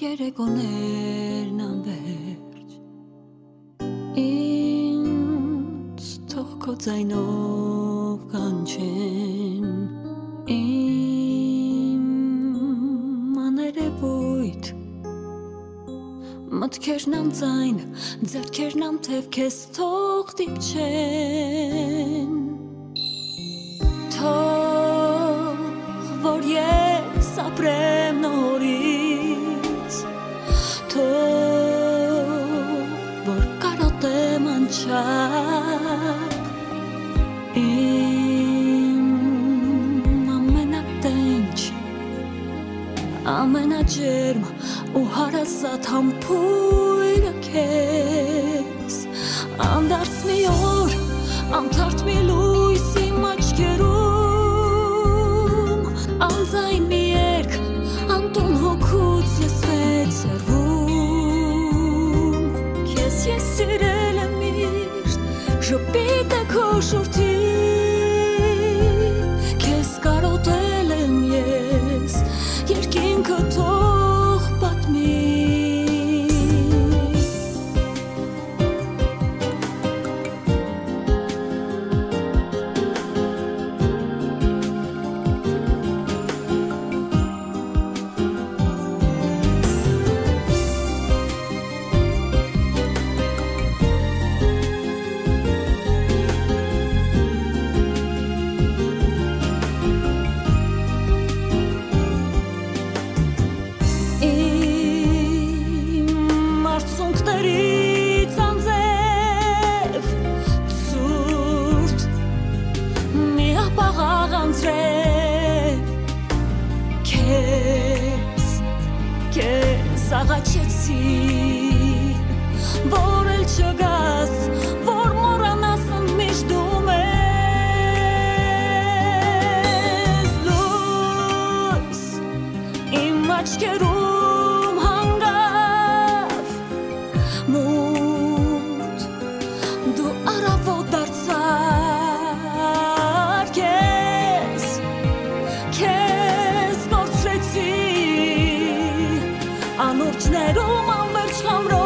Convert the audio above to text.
երեկոներն անվերջ ինձ թող քո ձայնով կանչեն իմ աներևույթ մտքերն անձայն ձեռքերն անթև քեզ թող դիպչեն թող որ ես ապրեմ նորից որ կարոտեմ անչափ իմ ամենատենչ ամենաջերմ ու հարազատ համբույրը քեզ անդարձ մի օր անթարթ մի լույս իմ աչքերում անձայն մի երգ անտուն հոգուց լսվեց հեռվում քեզ ես սիրել եմ միշտ ժպիտ է քո շուրթի քեզ կարոտել եմ ես երկինքը թող պատմի որ էլ չգաս որ մոռանաս միշտ դու մեզ լույս իմ աչքերում հանգավ մութ դու առավոտ դարձար քեզ կորցրեցի անուրջներում անվերջ խամրով